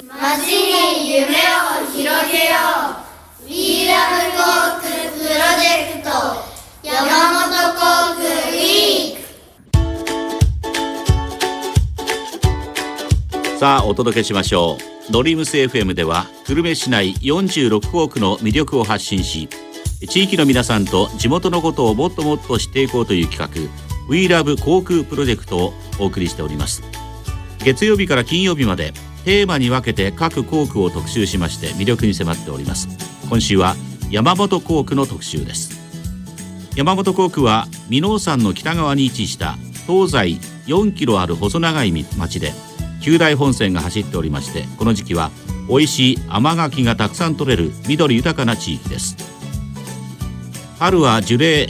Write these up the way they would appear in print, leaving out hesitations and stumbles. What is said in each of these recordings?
街に夢を広げよう We Love 航空プロジェクト山本航空ウィーク。 さあお届けしましょう。ドリームス FM では久留米市内46航空の魅力を発信し、地域の皆さんと地元のことをもっともっと知っていこうという企画 We Love 航空プロジェクトをお送りしております。月曜日から金曜日までテーマに分けて各航空を特集しまして魅力に迫っております。今週は山本航空の特集です。山本航空は箕面山の北側に位置した東西4キロある細長い町で9大本線が走っておりまして、この時期は美味しい甘柿がたくさん取れる緑豊かな地域です。春は樹齢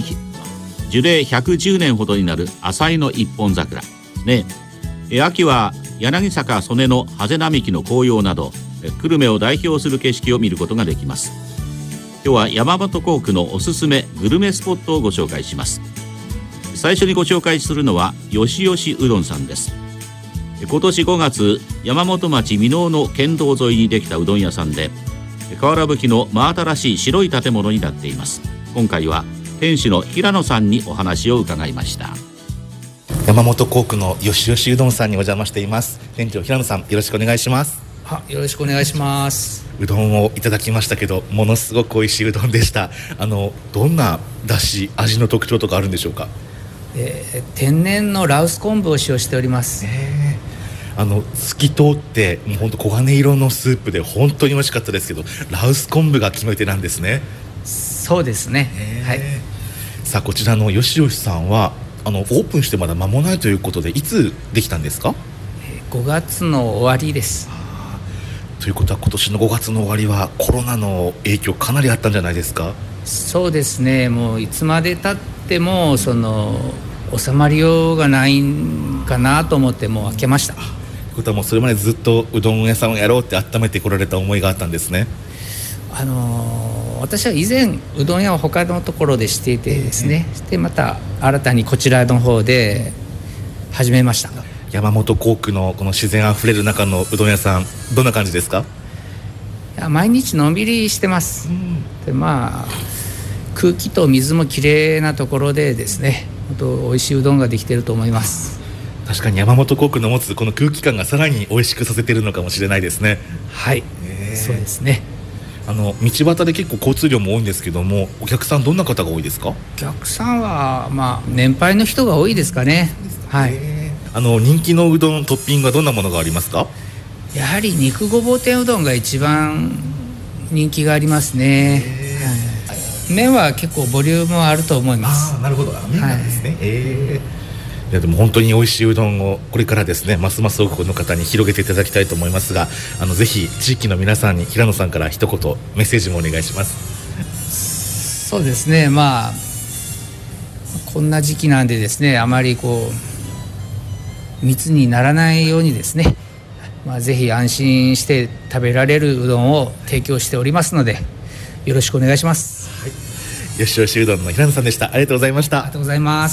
110年ほどになる浅井の一本桜ですね。秋は柳坂曽根のハゼ並木の紅葉など久留米を代表する景色を見ることができます。今日は山本航空のおすすめグルメスポットをご紹介します。最初にご紹介するのはよしよしうどんさんです。今年5月山本町箕面の県道沿いにできたうどん屋さんで、瓦葺きの真新しい白い建物になっています。今回は店主の平野さんにお話を伺いました。 山本航空のよしよしうどんさんにお邪魔しています。店長平野さん、よろしくお願いします。 よろしくお願いします。 うどんをいただきましたけど、ものすごく美味しいうどんでした。どんなだし味の特徴とかあるんでしょうか？ 天然の羅臼昆布を使用しております。 透き通ってもう本当黄金色のスープで本当に美味しかったですけど、羅臼昆布が決め手なんですね。 そうですね、はい。 さあこちらのよしよしさんはオープンしてまだ間もないということで、いつできたんですか ？5月の終わりです。 ということは今年の5月の終わりはコロナの影響かなりあったんじゃないですか？ そうですね、もういつまで経っても収まりようがないんかなと思ってもう開けました。 ということはもうそれまでずっとうどん屋さんをやろうって温めてこられた思いがあったんですね。 私は以前うどん屋を他のところでしていてですね、でまた新たにこちらの方で始めました。 山本航空のこの自然あふれる中のうどん屋さん、どんな感じですか？ いや、毎日のんびりしてます。で空気と水もきれいなところでですね、美味しいうどんができていると思います。 確かに山本航空の持つこの空気感がさらに美味しくさせているのかもしれないですね。 はい、そうですね。 道端で結構交通量も多いんですけども、お客さんどんな方が多いですか？ お客さんは年配の人が多いですかね。はい。 人気のうどんトッピングはどんなものがありますか？ やはり肉ごぼう天うどんが一番人気がありますね。麺は結構ボリュームはあると思います。 なるほど、麺なんですね。いやでも本当に美味しいうどんをこれからですね、ますます多くの方に広げていただきたいと思いますが、ぜひ地域の皆さんに平野さんから一言メッセージもお願いします。 そうですね、こんな時期なんでですね、あまり密にならないようにですね、ぜひ安心して食べられるうどんを提供しておりますので、よろしくお願いします。 よしよしうどんの平野さんでした。ありがとうございました。 ありがとうございます。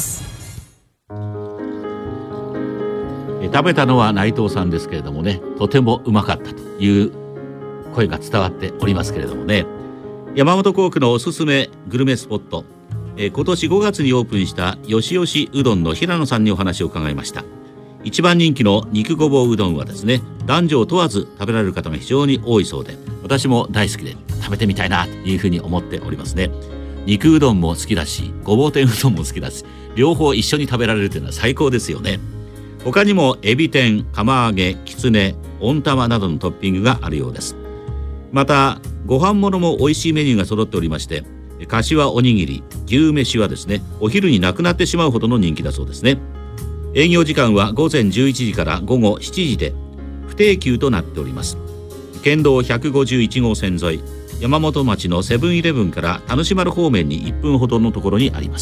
食べたのは内藤さんですけれどもね、とてもうまかったという声が伝わっておりますけれどもね、山本航空のおすすめグルメスポット、今年5月にオープンしたよしよしうどんの平野さんにお話を伺いました。一番人気の肉ごぼううどんはですね、男女を問わず食べられる方が非常に多いそうで、私も大好きで食べてみたいなというふうに思っておりますね。肉うどんも好きだし、ごぼう天うどんも好きだし、両方一緒に食べられるというのは最高ですよね。他にもエビ天、釜揚げ、きつね、温玉などのトッピングがあるようです。またご飯物も美味しいメニューが揃っておりまして、柏おにぎり、牛飯はですね、お昼になくなってしまうほどの人気だそうですね。営業時間は午前11時から午後7時で不定休となっております。県道151号線沿い、山本町のセブンイレブンから田主丸方面に1分ほどのところにあります。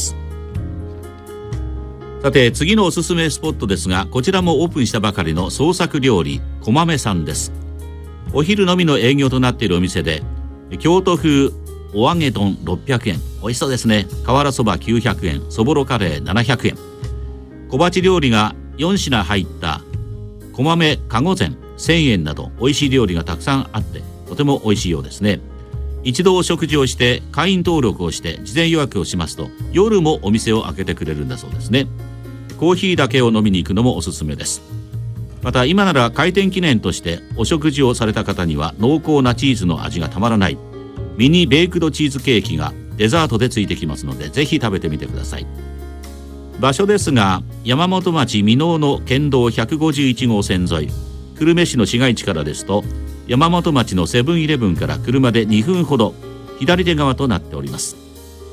さて次のおすすめスポットですが、こちらもオープンしたばかりの創作料理こまめさんです。お昼のみの営業となっているお店で、京都風お揚げ丼600円、美味しそうですね。瓦そば900円、そぼろカレー700円、小鉢料理が4品入った小豆かご膳1000円など美味しい料理がたくさんあってとても美味しいようですね。一度お食事をして会員登録をして事前予約をしますと夜もお店を開けてくれるんだそうですね。コーヒーだけを飲みに行くのもおすすめです。また今なら開店記念としてお食事をされた方には濃厚なチーズの味がたまらないミニベイクドチーズケーキがデザートでついてきますのでぜひ食べてみてください。場所ですが山本町箕面の県道151号線沿い、久留米市の市街地からですと山本町のセブンイレブンから車で2分ほど左手側となっております。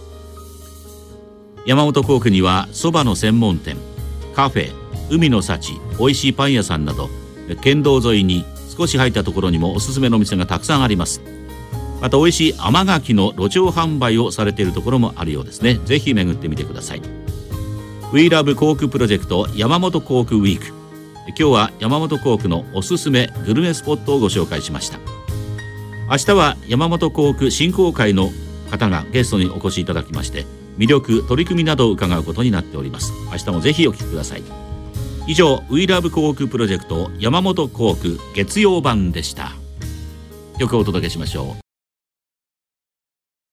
山本港区にはそばの専門店、カフェ、海の幸、おいしいパン屋さんなど県道沿いに少し入ったところにもおすすめの店がたくさんあります。またおいしい甘柿の路上販売をされているところもあるようですね。ぜひ巡ってみてください。We Love 航空プロジェクト山本航空ウィーク、今日は山本航空のおすすめグルメスポットをご紹介しました。明日は山本航空振興会の方がゲストにお越しいただきまして魅力取り組みなどを伺うことになっております。明日もぜひお聞きください。以上 We Love 航空プロジェクト山本航空月曜版でした。曲をお届けしましょう。